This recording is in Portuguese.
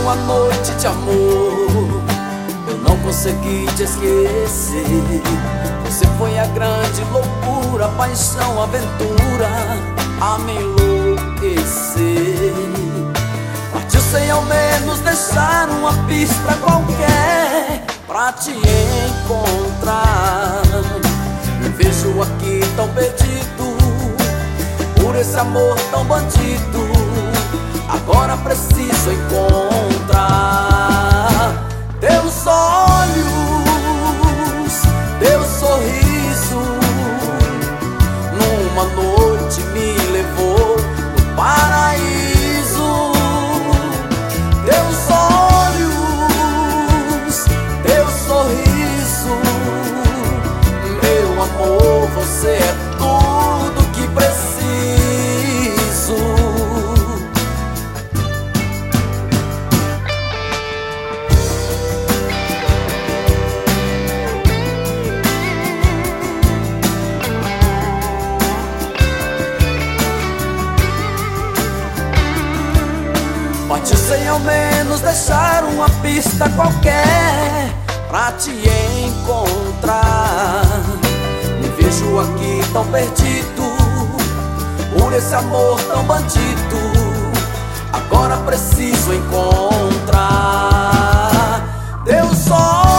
uma noite de amor, eu não consegui te esquecer. Você foi a grande loucura, paixão, aventura a me enlouquecer. Partiu sem ao menos deixar uma pista qualquer pra te encontrar. Me vejo aqui tão perdido por esse amor tão bandido. Agora preciso encontrar teus olhos, teu sorriso. Numa noite me levou no paraíso. Teus olhos, teu sorriso. Meu amor, você é tudo que preciso. Pode sem ao menos deixar uma pista qualquer pra te encontrar. Me vejo aqui tão perdido por esse amor tão bandido. Agora preciso encontrar teus olhos,